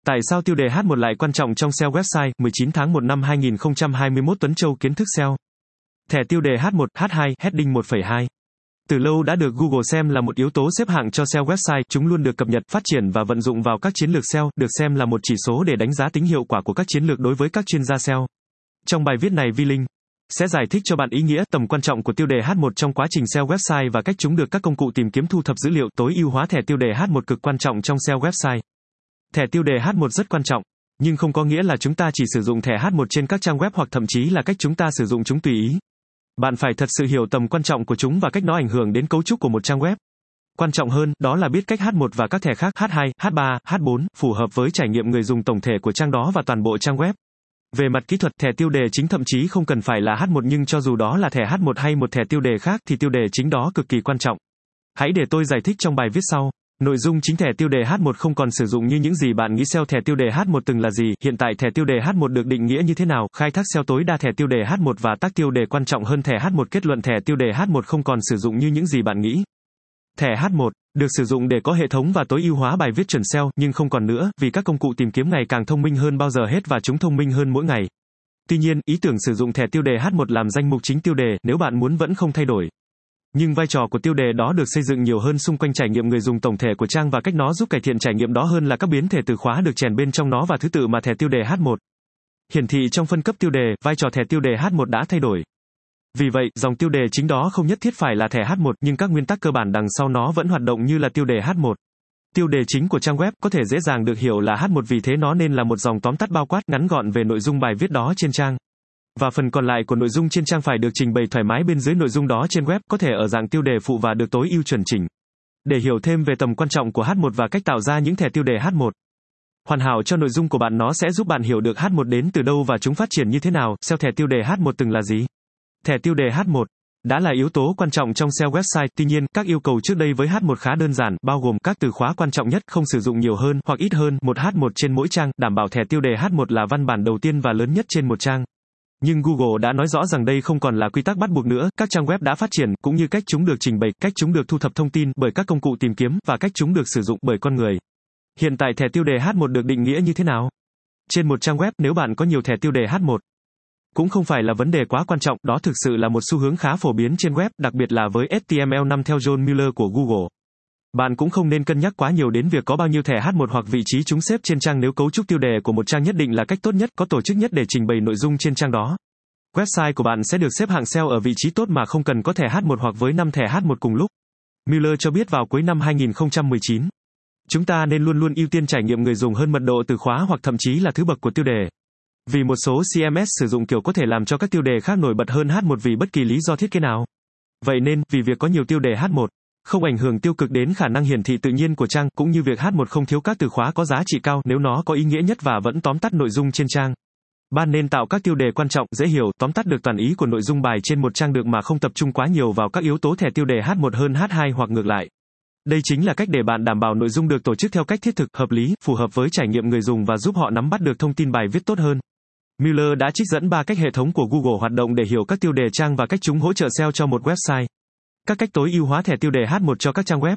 Tại sao tiêu đề H1 lại quan trọng trong SEO website? 19 tháng 1 năm 2021 Tuấn Châu kiến thức SEO. Thẻ tiêu đề H1, H2, Heading 1.2. Từ lâu đã được Google xem là một yếu tố xếp hạng cho SEO website, chúng luôn được cập nhật, phát triển và vận dụng vào các chiến lược SEO, được xem là một chỉ số để đánh giá tính hiệu quả của các chiến lược đối với các chuyên gia SEO. Trong bài viết này, Vi-Linh sẽ giải thích cho bạn ý nghĩa, tầm quan trọng của tiêu đề H1 trong quá trình SEO website và cách chúng được các công cụ tìm kiếm thu thập dữ liệu. Tối ưu hóa thẻ tiêu đề H1 cực quan trọng trong SEO website. Thẻ tiêu đề H1 rất quan trọng, nhưng không có nghĩa là chúng ta chỉ sử dụng thẻ H1 trên các trang web hoặc thậm chí là cách chúng ta sử dụng chúng tùy ý. Bạn phải thật sự hiểu tầm quan trọng của chúng và cách nó ảnh hưởng đến cấu trúc của một trang web. Quan trọng hơn, đó là biết cách H1 và các thẻ khác H2, H3, H4 phù hợp với trải nghiệm người dùng tổng thể của trang đó và toàn bộ trang web. Về mặt kỹ thuật, thẻ tiêu đề chính thậm chí không cần phải là H1, nhưng cho dù đó là thẻ H1 hay một thẻ tiêu đề khác thì tiêu đề chính đó cực kỳ quan trọng. Hãy để tôi giải thích trong bài viết sau. Nội dung chính thẻ tiêu đề H1 không còn sử dụng như những gì bạn nghĩ. SEO thẻ tiêu đề H1 từng là gì? Hiện tại thẻ tiêu đề H1 được định nghĩa như thế nào? Khai thác SEO tối đa thẻ tiêu đề H1 và tác tiêu đề quan trọng hơn thẻ H1. Kết luận thẻ tiêu đề H1 không còn sử dụng như những gì bạn nghĩ. Thẻ H1 được sử dụng để có hệ thống và tối ưu hóa bài viết chuẩn SEO, nhưng không còn nữa, vì các công cụ tìm kiếm ngày càng thông minh hơn bao giờ hết và chúng thông minh hơn mỗi ngày. Tuy nhiên, ý tưởng sử dụng thẻ tiêu đề H1 làm danh mục chính tiêu đề, nếu bạn muốn vẫn không thay đổi. Nhưng vai trò của tiêu đề đó được xây dựng nhiều hơn xung quanh trải nghiệm người dùng tổng thể của trang và cách nó giúp cải thiện trải nghiệm đó hơn là các biến thể từ khóa được chèn bên trong nó và thứ tự mà thẻ tiêu đề H1 hiển thị trong phân cấp tiêu đề. Vai trò thẻ tiêu đề H1 đã thay đổi. Vì vậy, dòng tiêu đề chính đó không nhất thiết phải là thẻ H1, nhưng các nguyên tắc cơ bản đằng sau nó vẫn hoạt động như là tiêu đề H1. Tiêu đề chính của trang web có thể dễ dàng được hiểu là H1, vì thế nó nên là một dòng tóm tắt bao quát, ngắn gọn về nội dung bài viết đó trên trang. Và phần còn lại của nội dung trên trang phải được trình bày thoải mái bên dưới nội dung đó trên web, có thể ở dạng tiêu đề phụ và được tối ưu chuẩn chỉnh. Để hiểu thêm về tầm quan trọng của H1 và cách tạo ra những thẻ tiêu đề H1 hoàn hảo cho nội dung của bạn, nó sẽ giúp bạn hiểu được H1 đến từ đâu và chúng phát triển như thế nào. SEO thẻ tiêu đề H1 từng là gì? Thẻ tiêu đề H1 đã là yếu tố quan trọng trong SEO website, tuy nhiên, các yêu cầu trước đây với H1 khá đơn giản, bao gồm các từ khóa quan trọng nhất, không sử dụng nhiều hơn hoặc ít hơn một H1 trên mỗi trang, đảm bảo thẻ tiêu đề H1 là văn bản đầu tiên và lớn nhất trên một trang. Nhưng Google đã nói rõ rằng đây không còn là quy tắc bắt buộc nữa, các trang web đã phát triển, cũng như cách chúng được trình bày, cách chúng được thu thập thông tin bởi các công cụ tìm kiếm, và cách chúng được sử dụng bởi con người. Hiện tại thẻ tiêu đề H1 được định nghĩa như thế nào? Trên một trang web, nếu bạn có nhiều thẻ tiêu đề H1, cũng không phải là vấn đề quá quan trọng, đó thực sự là một xu hướng khá phổ biến trên web, đặc biệt là với HTML5 theo John Mueller của Google. Bạn cũng không nên cân nhắc quá nhiều đến việc có bao nhiêu thẻ H1 hoặc vị trí chúng xếp trên trang nếu cấu trúc tiêu đề của một trang nhất định là cách tốt nhất, có tổ chức nhất để trình bày nội dung trên trang đó. Website của bạn sẽ được xếp hạng SEO ở vị trí tốt mà không cần có thẻ H1 hoặc với 5 thẻ H1 cùng lúc. Mueller cho biết vào cuối năm 2019. Chúng ta nên luôn luôn ưu tiên trải nghiệm người dùng hơn mật độ từ khóa hoặc thậm chí là thứ bậc của tiêu đề. Vì một số CMS sử dụng kiểu có thể làm cho các tiêu đề khác nổi bật hơn H1 vì bất kỳ lý do thiết kế nào. Vậy nên, vì việc có nhiều tiêu đề H1 không ảnh hưởng tiêu cực đến khả năng hiển thị tự nhiên của trang, cũng như việc H1 không thiếu các từ khóa có giá trị cao nếu nó có ý nghĩa nhất và vẫn tóm tắt nội dung trên trang. Bạn nên tạo các tiêu đề quan trọng, dễ hiểu, tóm tắt được toàn ý của nội dung bài trên một trang được mà không tập trung quá nhiều vào các yếu tố thẻ tiêu đề H1 hơn H2 hoặc ngược lại. Đây chính là cách để bạn đảm bảo nội dung được tổ chức theo cách thiết thực, hợp lý, phù hợp với trải nghiệm người dùng và giúp họ nắm bắt được thông tin bài viết tốt hơn. Mueller đã trích dẫn 3 cách hệ thống của Google hoạt động để hiểu các tiêu đề trang và cách chúng hỗ trợ SEO cho một website. Các cách tối ưu hóa thẻ tiêu đề H1 cho các trang web.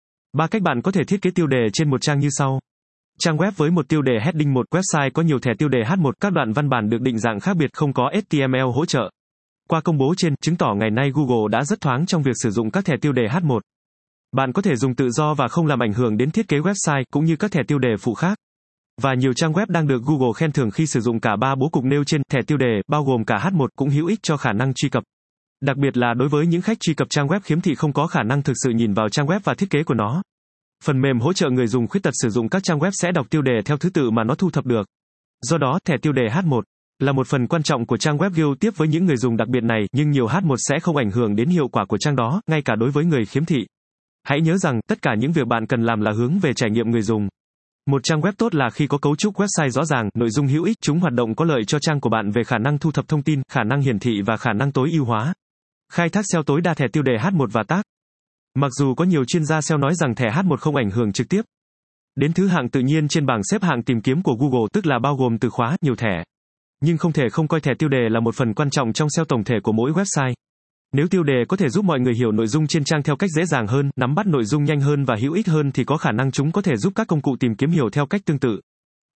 3 cách bạn có thể thiết kế tiêu đề trên một trang như sau. Trang web với một tiêu đề Heading 1, website có nhiều thẻ tiêu đề H1, các đoạn văn bản được định dạng khác biệt, không có HTML hỗ trợ. Qua công bố trên, chứng tỏ ngày nay Google đã rất thoáng trong việc sử dụng các thẻ tiêu đề H1. Bạn có thể dùng tự do và không làm ảnh hưởng đến thiết kế website, cũng như các thẻ tiêu đề phụ khác. Và nhiều trang web đang được Google khen thưởng khi sử dụng cả 3 bố cục nêu trên. Thẻ tiêu đề, bao gồm cả H1, cũng hữu ích cho khả năng truy cập. Đặc biệt là đối với những khách truy cập trang web khiếm thị không có khả năng thực sự nhìn vào trang web và thiết kế của nó. Phần mềm hỗ trợ người dùng khuyết tật sử dụng các trang web sẽ đọc tiêu đề theo thứ tự mà nó thu thập được. Do đó, thẻ tiêu đề H1 là một phần quan trọng của trang web giao tiếp với những người dùng đặc biệt này, nhưng nhiều H1 sẽ không ảnh hưởng đến hiệu quả của trang đó, ngay cả đối với người khiếm thị. Hãy nhớ rằng, tất cả những việc bạn cần làm là hướng về trải nghiệm người dùng. Một trang web tốt là khi có cấu trúc website rõ ràng, nội dung hữu ích, chúng hoạt động có lợi cho trang của bạn về khả năng thu thập thông tin, khả năng hiển thị và khả năng tối ưu hóa. Khai thác SEO tối đa thẻ tiêu đề H1 và tag. Mặc dù có nhiều chuyên gia SEO nói rằng thẻ H1 không ảnh hưởng trực tiếp đến thứ hạng tự nhiên trên bảng xếp hạng tìm kiếm của Google, tức là bao gồm từ khóa, nhiều thẻ. Nhưng không thể không coi thẻ tiêu đề là một phần quan trọng trong SEO tổng thể của mỗi website. Nếu tiêu đề có thể giúp mọi người hiểu nội dung trên trang theo cách dễ dàng hơn, nắm bắt nội dung nhanh hơn và hữu ích hơn thì có khả năng chúng có thể giúp các công cụ tìm kiếm hiểu theo cách tương tự.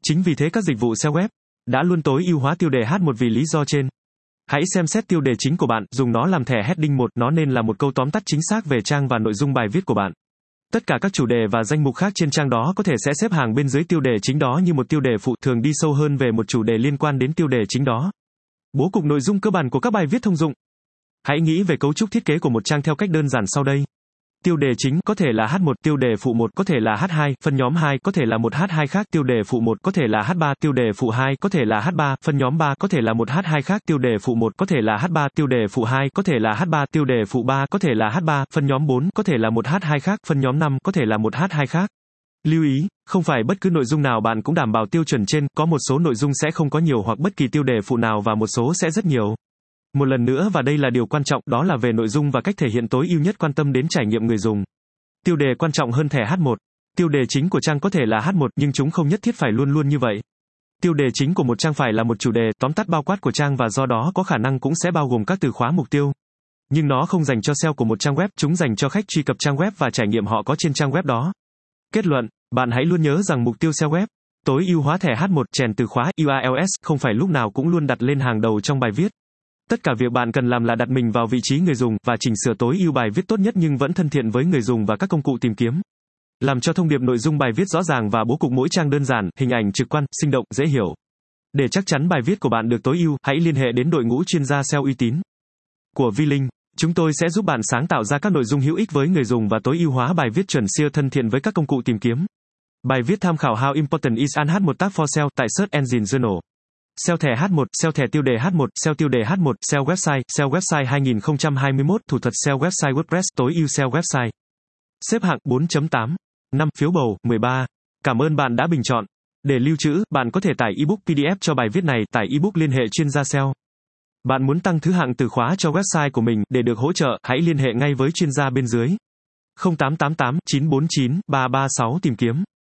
Chính vì thế các dịch vụ SEO web đã luôn tối ưu hóa tiêu đề H1 vì lý do trên. Hãy xem xét tiêu đề chính của bạn, dùng nó làm thẻ heading 1, nó nên là một câu tóm tắt chính xác về trang và nội dung bài viết của bạn. Tất cả các chủ đề và danh mục khác trên trang đó có thể sẽ xếp hàng bên dưới tiêu đề chính đó như một tiêu đề phụ, thường đi sâu hơn về một chủ đề liên quan đến tiêu đề chính đó. Bố cục nội dung cơ bản của các bài viết thông dụng. Hãy nghĩ về cấu trúc thiết kế của một trang theo cách đơn giản sau đây. Tiêu đề chính có thể là H1, tiêu đề phụ 1 có thể là H2, phân nhóm 2 có thể là một H2 khác, tiêu đề phụ 1 có thể là H3, tiêu đề phụ 2 có thể là H3, phân nhóm 3 có thể là một H2 khác, tiêu đề phụ 1 có thể là H3, tiêu đề phụ 2 có thể là H3, tiêu đề phụ 3 có thể là H3, phân nhóm 4 có thể là một H2 khác, phân nhóm 5 có thể là một H2 khác. Lưu ý, không phải bất cứ nội dung nào bạn cũng đảm bảo tiêu chuẩn trên, có một số nội dung sẽ không có nhiều hoặc bất kỳ tiêu đề phụ nào và một số sẽ rất nhiều. Một lần nữa và đây là điều quan trọng, đó là về nội dung và cách thể hiện tối ưu nhất quan tâm đến trải nghiệm người dùng. Tiêu đề quan trọng hơn thẻ H1. Tiêu đề chính của trang có thể là H1 nhưng chúng không nhất thiết phải luôn luôn như vậy. Tiêu đề chính của một trang phải là một chủ đề, tóm tắt bao quát của trang và do đó có khả năng cũng sẽ bao gồm các từ khóa mục tiêu. Nhưng nó không dành cho SEO của một trang web, chúng dành cho khách truy cập trang web và trải nghiệm họ có trên trang web đó. Kết luận, bạn hãy luôn nhớ rằng mục tiêu SEO web, tối ưu hóa thẻ H1, chèn từ khóa URLs không phải lúc nào cũng luôn đặt lên hàng đầu trong bài viết. Tất cả việc bạn cần làm là đặt mình vào vị trí người dùng và chỉnh sửa tối ưu bài viết tốt nhất nhưng vẫn thân thiện với người dùng và các công cụ tìm kiếm. Làm cho thông điệp nội dung bài viết rõ ràng và bố cục mỗi trang đơn giản, hình ảnh trực quan, sinh động, dễ hiểu. Để chắc chắn bài viết của bạn được tối ưu, hãy liên hệ đến đội ngũ chuyên gia SEO uy tín của V-Link. Chúng tôi sẽ giúp bạn sáng tạo ra các nội dung hữu ích với người dùng và tối ưu hóa bài viết chuẩn SEO thân thiện với các công cụ tìm kiếm. Bài viết tham khảo How Important is an H1 Tag for SEO tại Search Engine Journal. SEO thẻ H1, SEO thẻ tiêu đề H1, SEO tiêu đề H1, SEO website 2021, thủ thuật SEO website WordPress, tối ưu SEO website. Xếp hạng 4.8. 5 phiếu bầu, 13. Cảm ơn bạn đã bình chọn. Để lưu trữ, bạn có thể tải ebook PDF cho bài viết này, tải ebook liên hệ chuyên gia SEO. Bạn muốn tăng thứ hạng từ khóa cho website của mình, để được hỗ trợ, hãy liên hệ ngay với chuyên gia bên dưới. 0888 949 336 tìm kiếm.